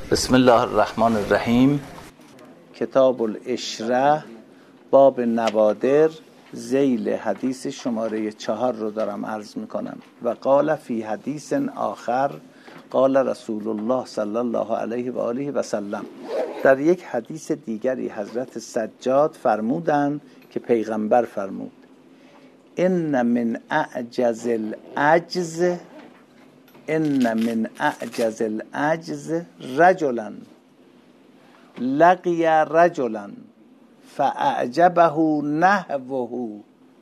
بسم الله الرحمن الرحیم. کتاب العشره، باب نوادر، ذیل حدیث شماره 4 رو دارم عرض میکنم. و قال فی حدیث آخر قال رسول الله صلی الله علیه و آله و سلم. در یک حدیث دیگری حضرت سجاد فرمودند که پیغمبر فرمود: ان من اعجز العجز رجلا لقی رجلا فاعجبه نحوه.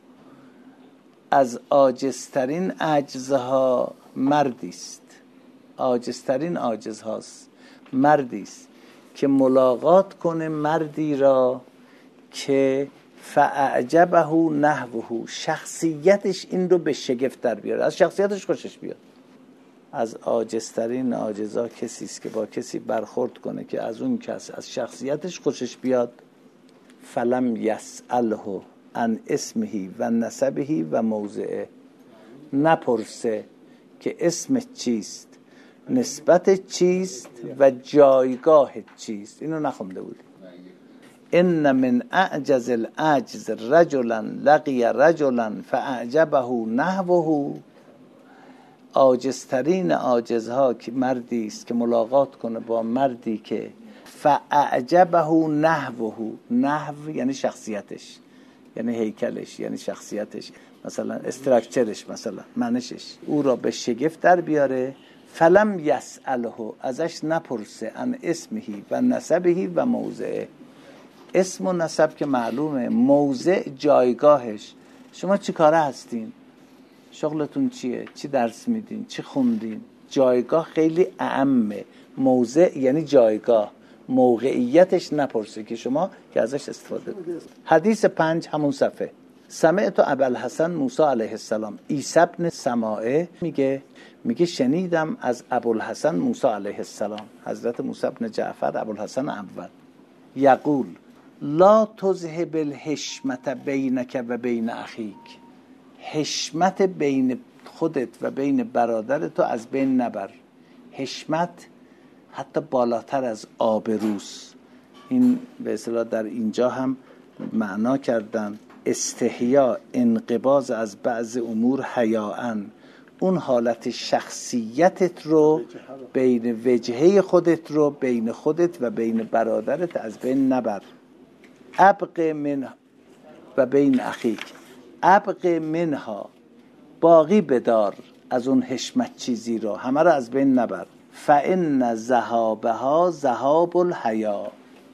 از عاجزترین عجزها مردی است، عاجزترین عاجزهاست مردی است که ملاقات کنه مردی را که فاعجبه نحوه، شخصیتش این رو به شگفت در بیاره، از شخصیتش خوشش بیاد. از عاجزترین عاجزا کسی است که با کسی برخورد کنه که از اون کس از شخصیتش خوشش بیاد. فلم یسأله عن اسمه و نسبه و موضعه، نپرسه که اسمت چیست، نسبت چیست و جایگاه چیست. اینو نخونده بودی. ان من اعجز العجز رجلا لقی رجلا فاعجبه نحوه. عاجزترین عاجزها که مردی است که ملاقات کنه با مردی که فاعجبه نحوه، نحو یعنی شخصیتش، یعنی هیکلش، یعنی شخصیتش، مثلا استراکچرش، مثلا منشش، او را به شگفت در بیاره. فلم یسأله، ازش نپرسه، عن اسمه و نسبه و موضعه. اسم و نسب که معلومه، موضع جایگاهش. شما چی کاره هستین؟ شغلتون چیه؟ چی درس میدین؟ چی خوندین؟ جایگاه خیلی اعمه. موضع یعنی جایگاه، موقعیتش نپرسه که شما که ازش استفاده کنید. حدیث 5 همون صفحه. سمعت ابوالحسن موسی علیه السلام، عیسی ابن سماعه میگه شنیدم از ابوالحسن موسی علیه السلام، حضرت موسی ابن جعفر ابوالحسن اول، یقول لا تذهب الحشمت بینک و بین اخیک. حشمت بین خودت و بین برادر تو از بین نبر. حشمت حتی بالاتر از آبروست. این به اصطلاح در اینجا هم معنا کردن استحیا، انقباض از بعض امور، حیاءن، اون حالت شخصیتت رو بین وجهه خودت رو بین خودت و بین برادرت از بین نبر. ابق من و بین اخیک، ابق منها، باقی بدار از اون حشمت چیزی رو، همه رو از بین نبر. فان ذهابها ذهاب الحیا،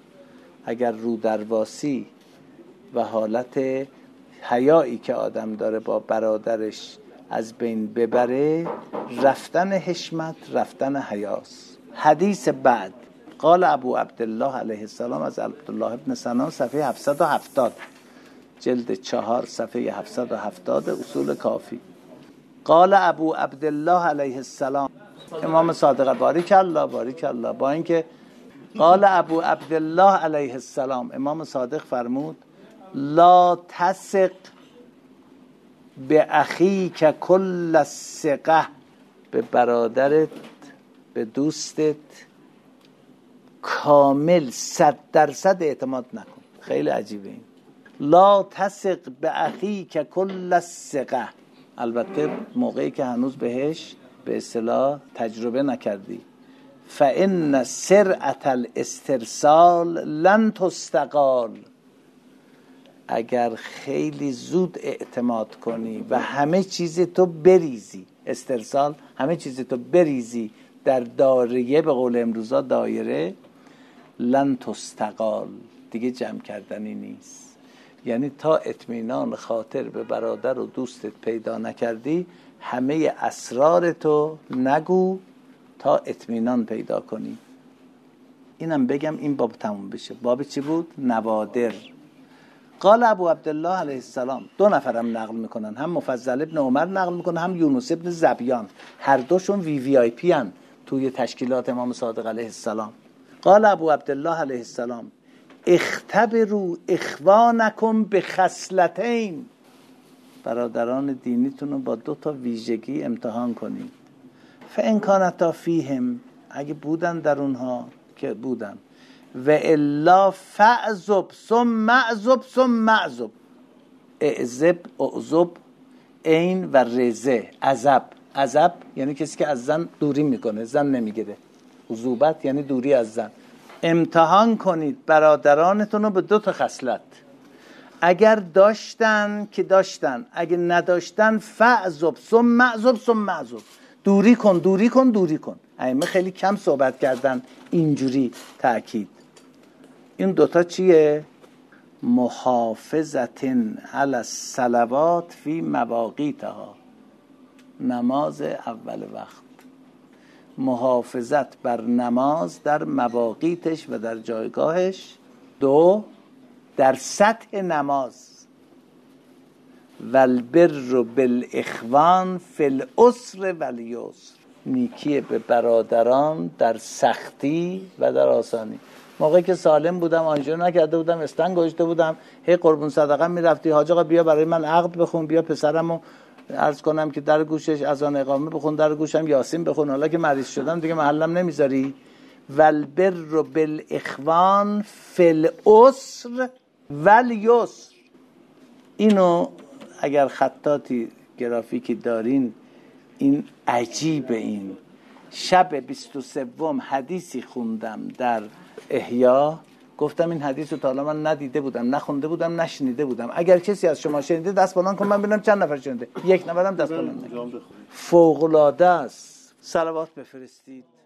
اگر رو درواسی و حالت حیایی که آدم داره با برادرش از بین ببره، رفتن حشمت رفتن حیاست. حدیث بعد قال ابو عبدالله علیه السلام، از عبدالله ابن سنان، صفحه 770، جلد 4 صفحه 770 اصول کافی. قال ابو عبدالله علیه السلام، امام صادق، باریک الله. با اینکه قال ابو عبدالله علیه السلام، امام صادق فرمود لا تثق به اخیک کل الثقه، به برادرت، به دوستت کامل 100% اعتماد نکن. خیلی عجیبه این. لا تثق به اخیک کل الثقه، البته موقعی که هنوز بهش به اصطلاح تجربه نکردی. فان سرعة الاسترسال لن تستقال، اگر خیلی زود اعتماد کنی و همه چیز تو بریزی، استرسال همه چیز تو بریزی در دایره، به قول امروزا دایره، لن تستقال، دیگه جمع کردنی نیست. یعنی تا اطمینان خاطر به برادر و دوستت پیدا نکردی، همه اسرار تو نگو تا اطمینان پیدا کنی. اینم بگم این باب تموم بشه. باب چی بود؟ نوادر. قال ابو عبدالله علیه السلام، 2 نفرم نقل میکنن، هم مفضل ابن عمر نقل میکنه، هم یونس ابن زبیان، هر دوشون وی آی پی ان توی تشکیلات امام صادق علیه السلام. قال ابو عبدالله علیه السلام اختبروا اخوانکم بخصلتین، برادران دینیتون رو با 2 ویژگی امتحان کنید. فان کانتا فیهم، اگه بودن در اونها که بودم و الا فعذب ثم اعذب ثم اعذب. اعذب اعذب عین و رزه عذب یعنی کسی که از زن دوری میکنه، زن نمیگیره. عذوبت یعنی دوری از زن. امتحان کنید برادرانتون رو به 2 خصلت، اگر داشتن که داشتن، اگر نداشتن فعذب ثم اعذب ثم اعذب، دوری کن. ائمه خیلی کم صحبت کردن اینجوری تأکید. این 2 چیه؟ محافظت علی الصلوات فی مواقیتها، نماز اول وقت، محافظت بر نماز در مواقیتش و در جایگاهش. 2 در سطح نماز، والبر بالاخوان فی العسر والیسر، نیکی به برادران در سختی و در آسانی. موقعی که سالم بودم، آنجا نکرده بودم، استن گذاشته بودم، هی قربون صدقه میرفتی، حاج آقا بیا برای من عقد بخون، بیا پسرمو عرض کنم که در گوشش اذان اقامه بخون، در گوشم یاسین بخون. حالا که مریض شدم دیگه محلم نمیذاری. والبر بالاخوان فی العسر والیسر. اینو اگر خطاطی گرافیکی دارین، این عجیبه. این شب 23 حدیثی خوندم در احیا، گفتم این حدیث رو تا حالا من ندیده بودم، نخونده بودم، نشنیده بودم. اگر کسی از شما شنیده دست بلند کن من ببینم چند نفر شنیده. 1 نفرم دست بلند نکرد. فوق العاده است. صلوات بفرستید.